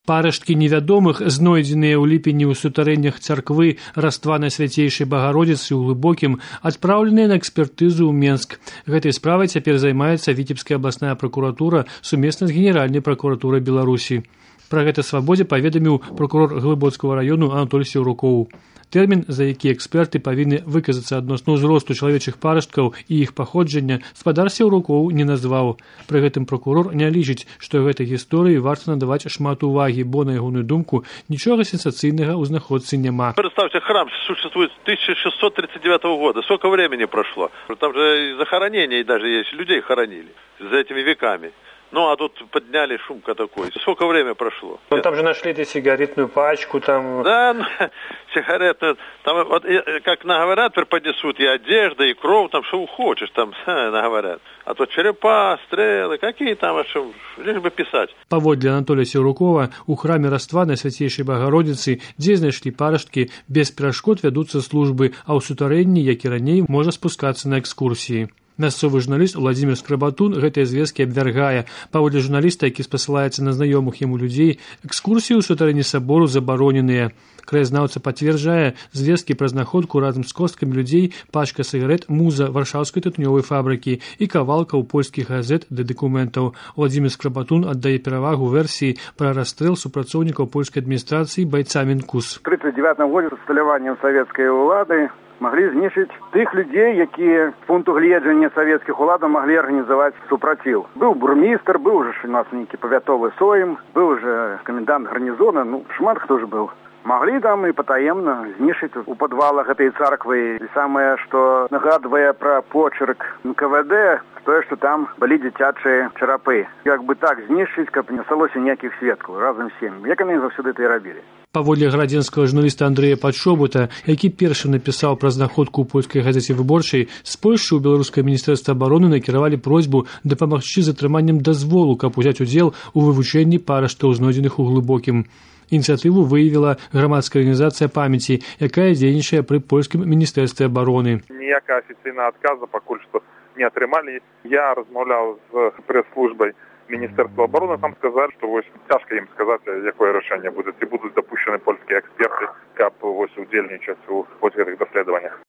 Парэшткі невядомых, знойдзеныя ў ліпені ў сутарэннях царквы Раства Найсвяцейшай Багародзіцы ў Глыбокім, адпраўленыя на экспертызу ў Менск. Гэтай справай цяпер займаецца Віцебская абласная пракуратура сумесна з Генеральнай пракуратурай Беларусі. Пра гэта Свабодзе паведаміў пракурор Глыбоцкага раёну Анатоль Сеўрукоў. Тэрмін, за які эксперты павінны выказацца адносна ўзросту чалавечых парасткаў і іх паходжання, спадар Сеўрукоў не назваў. Пры гэтым пракурор не лічыць, што гэтай гісторыі варта надаваць шмат увагі, бо, на ягоную думку, нічога сенсацыйнага ў знаходцы няма. Представьте, храм существует с 1639 года. Сколько времени прошло? Там же захоронения даже есть, людей хоронили за этими веками. Ну, а тут подняли шумка такой. Сколько время прошло? Ну, там же нашли сигаретную пачку, там... Да, сигаретную. Там, вот, как наговорят, поднесут и одежда, и кровь, там, что хочешь, там, наговорят. А то черепа, стрелы, какие там, лишь бы писать. Паводле Анатолия Сеўрукова, у храме Раства Найсвяцейшай Багародзіцы, дзе знайшлі парасткі, без перашкод вядуцца службы, а ў сутарэнні, як і раней, можа спускацца на экскурсіі. Мясцовы журналіст Владзімір Скрабатун гэтыя звесткі абвяргае. Паводле журналіста, які спасылаецца на знаёмых яму людзей, экскурсіі ў сутарэнні сабору забароненыя. Краязнаўца пацвярджае звесткі пра знаходку разам з косткамі людзей, пачка сігарэт муза варшаўскай тытунёвай фабрыкі і кавалкаў польскіх газет ды дакументаў. Владзімір Скрабатун аддае перавагу версіі пра расстрэл супрацоўнікаў польскай адміністрацыі байцамі НКУС. У 1939 годзе з усталяваннем савецкай улады маглі знішчыць тых людзей, якія з пункту гледжання савецкіх уладаў маглі арганізаваць супраціў. Быў бурмістр, быў уже у нас нейкі павятовы сойм, быў уже комендант гарнізона, шмат хто ж быў. Маглі там і патаемна знішчыць у падвалах гэтай царквы. І самае, што нагадвае пра почерк НКВД, тое, што там былі дзіцячыя чарапы. Як бы так знішчыць, каб не асталося ніякіх сведкаў разам з сем'ем. Як яны заўсёды это і рабілі. Паводле градзенскага журналіста Андрэя Падшобута, які першы напісаў пра знаходку ў польскай газеце «Выборчай», з Польшчы ў беларускае міністэрства абароны накіравалі просьбу дапамагчы з атрыманнем дазволу, каб узяць удзел у вывучэнні парашткаў, знойдзеных у Глыбокім. Ініцыятыву выявіла грамадская арганізацыя памяці, якая дзейнічае пры польскім міністэрстве абароны. Ніякага афіцыйнага адказу пакуль што не атрымалі. Я размаўляў з прэс-службай Міністэрства обороны, там сказали, что тяжко им сказать, какое решение будет, и будут допущены польские эксперты, как удельничать у этих доследованиях.